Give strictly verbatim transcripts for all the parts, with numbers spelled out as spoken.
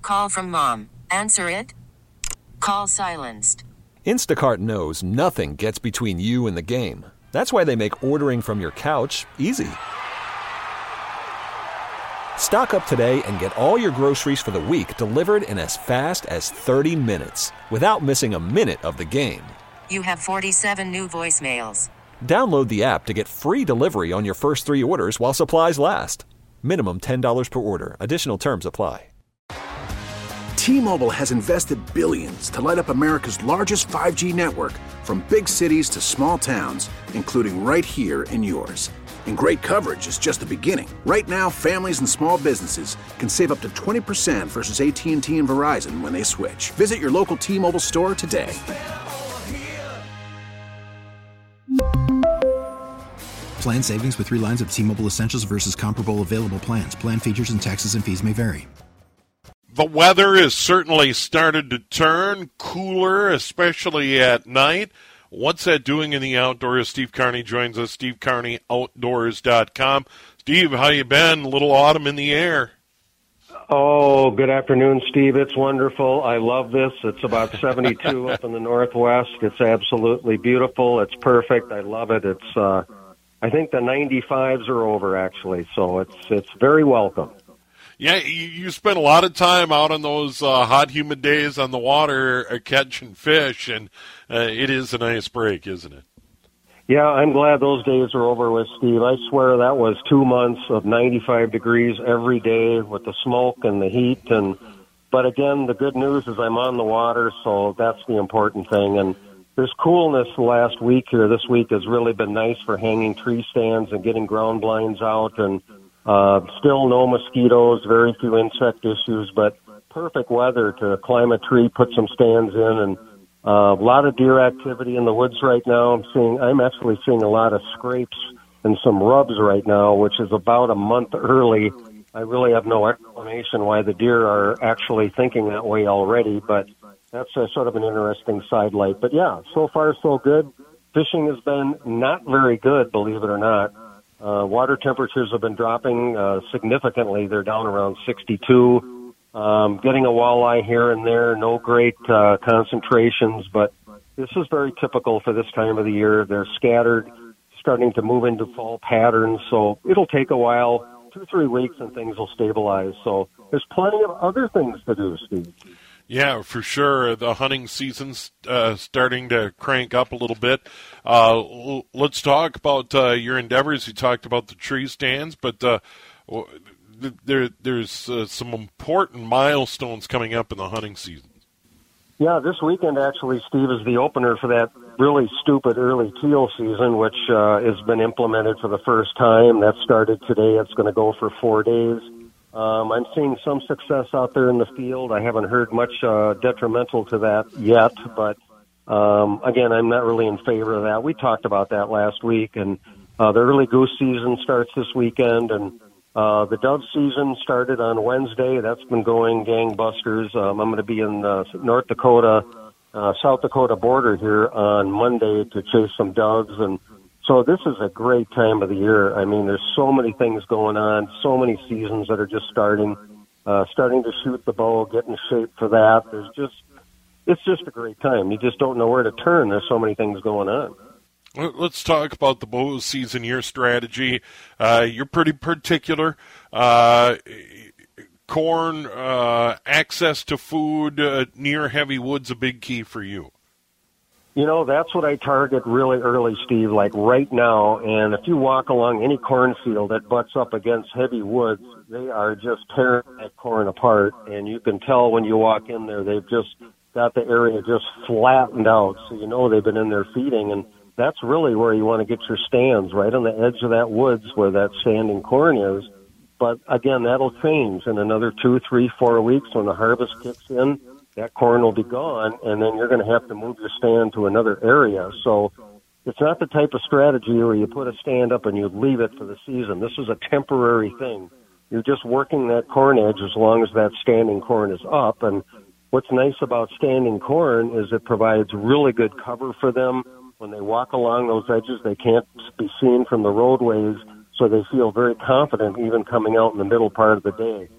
call from mom. Answer it. Call silenced. Instacart knows nothing gets between you and the game. That's why they make ordering from your couch easy. Stock up today and get all your groceries for the week delivered in as fast as thirty minutes without missing a minute of the game. You have forty-seven new voicemails. Download the app to get free delivery on your first three orders while supplies last. Minimum ten dollars per order. Additional terms apply. T-Mobile has invested billions to light up America's largest five G network, from big cities to small towns, including right here in yours. And great coverage is just the beginning. Right now, families and small businesses can save up to twenty percent versus A T and T and Verizon when they switch. Visit your local T-Mobile store today. Plan savings with three lines of T-Mobile Essentials versus comparable available plans. Plan features and taxes and fees may vary. The weather has certainly started to turn cooler, especially at night. What's that doing in the outdoors? Steve Carney joins us, steve carney outdoors dot com. Steve, how you been? A little autumn in the air. Oh, good afternoon, Steve. It's wonderful. I love this. It's about seventy-two up in the Northwest. It's absolutely beautiful. It's perfect. I love it. It's, uh, I think the ninety-fives are over, actually, so it's it's very welcome. Yeah, you, you spend a lot of time out on those uh, hot, humid days on the water uh, catching fish, and uh, it is a nice break, isn't it? Yeah, I'm glad those days are over with, Steve. I swear that was two months of ninety-five degrees every day with the smoke and the heat. And but again, the good news is I'm on the water, so that's the important thing. And there's coolness the last week here. This week has really been nice for hanging tree stands and getting ground blinds out, and uh, still no mosquitoes, very few insect issues, but perfect weather to climb a tree, put some stands in, and uh, a lot of deer activity in the woods right now. I'm seeing, I'm actually seeing a lot of scrapes and some rubs right now, which is about a month early. I really have no explanation why the deer are actually thinking that way already, but that's a, sort of an interesting sidelight. But yeah, so far so good. Fishing has been not very good, believe it or not. Uh, water temperatures have been dropping uh, significantly. They're down around sixty-two. Um, getting a walleye here and there, no great uh, concentrations, but this is very typical for this time of the year. They're scattered, starting to move into fall patterns, so it'll take a while, two, three weeks, and things will stabilize. So there's plenty of other things to do, Steve. Yeah, for sure. The hunting season's uh, starting to crank up a little bit. Uh, l- let's talk about uh, your endeavors. You talked about the tree stands, but uh, there, there's uh, some important milestones coming up in the hunting season. Yeah, this weekend, actually, Steve, is the opener for that really stupid early teal season, which uh, has been implemented for the first time. That started today. It's going to go for four days. Um, I'm seeing some success out there in the field. I haven't heard much uh, detrimental to that yet, but um, again, I'm not really in favor of that. We talked about that last week, and uh, the early goose season starts this weekend, and uh, the dove season started on Wednesday. That's been going gangbusters. Um, I'm going to be in the North Dakota, uh, South Dakota border here on Monday to chase some doves, and so this is a great time of the year. I mean, there's so many things going on, so many seasons that are just starting, uh, starting to shoot the bow, get in shape for that. There's just, it's just a great time. You just don't know where to turn. There's so many things going on. Let's talk about the bow season, your strategy. Uh, you're pretty particular. Uh, corn, uh, access to food uh, near heavy wood's a big key for you. You know, that's what I target really early, Steve, like right now. And if you walk along any cornfield that butts up against heavy woods, they are just tearing that corn apart. And you can tell when you walk in there, they've just got the area just flattened out. So you know they've been in there feeding. And that's really where you want to get your stands, right on the edge of that woods where that standing corn is. But again, that'll change in another two, three, four weeks when the harvest kicks in. That corn will be gone, and then you're going to have to move your stand to another area. So it's not the type of strategy where you put a stand up and you leave it for the season. This is a temporary thing. You're just working that corn edge as long as that standing corn is up. And what's nice about standing corn is it provides really good cover for them. When they walk along those edges, they can't be seen from the roadways, so they feel very confident even coming out in the middle part of the day.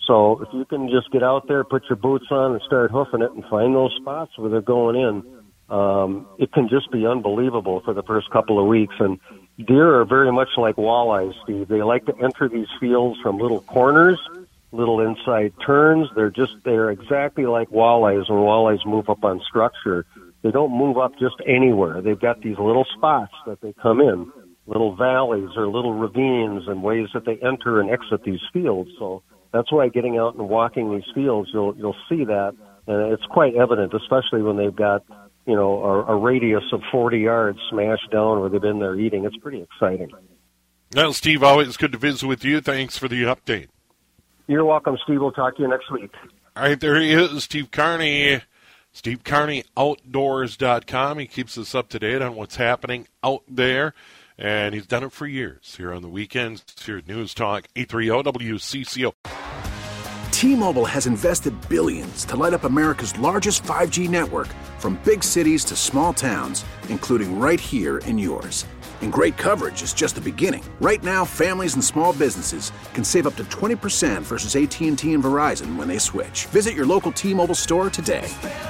So if you can just get out there, put your boots on, and start hoofing it and find those spots where they're going in, um, it can just be unbelievable for the first couple of weeks. And deer are very much like walleyes, Steve. They like to enter these fields from little corners, little inside turns. They're just, they're exactly like walleyes when walleyes move up on structure. They don't move up just anywhere. They've got these little spots that they come in, little valleys or little ravines and ways that they enter and exit these fields. So that's why getting out and walking these fields, you'll, you'll see that. And it's quite evident, especially when they've got, you know, a, a radius of forty yards smashed down where they've been there eating. It's pretty exciting. Well, Steve, always good to visit with you. Thanks for the update. You're welcome, Steve. We'll talk to you next week. All right, there he is, Steve Carney. Steve Carney Outdoors dot com. He keeps us up to date on what's happening out there, and he's done it for years here on the weekends here at News Talk eight thirty W C C O. T-Mobile has invested billions to light up America's largest five G network, from big cities to small towns, including right here in yours. And great coverage is just the beginning. Right now, families and small businesses can save up to twenty percent versus A T and T and Verizon when they switch. Visit your local T-Mobile store today.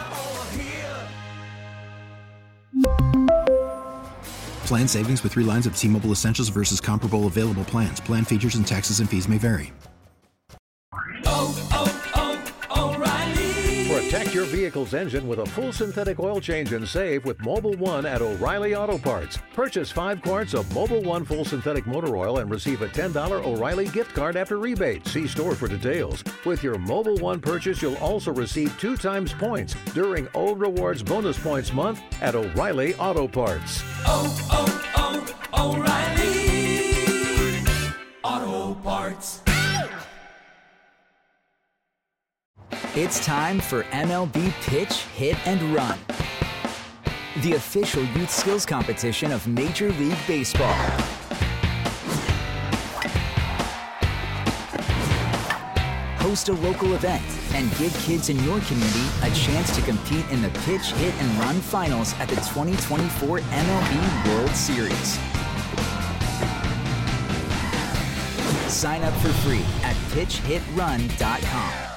Plan savings with three lines of T-Mobile Essentials versus comparable available plans. Plan features and taxes and fees may vary. Oh, oh, oh, O'Reilly. Protect your vehicle's engine with a full synthetic oil change and save with Mobil one at O'Reilly Auto Parts. Purchase five quarts of Mobil one full synthetic motor oil and receive a ten dollars O'Reilly gift card after rebate. See store for details. With your Mobil one purchase, you'll also receive two times points during O Rewards Bonus Points Month at O'Reilly Auto Parts. Oh, oh, oh, O'Reilly Auto Parts. It's time for M L B Pitch, Hit, and Run, the official youth skills competition of Major League Baseball. Host a local event and give kids in your community a chance to compete in the Pitch, Hit, and Run finals at the twenty twenty-four M L B World Series. Sign up for free at pitch hit run dot com.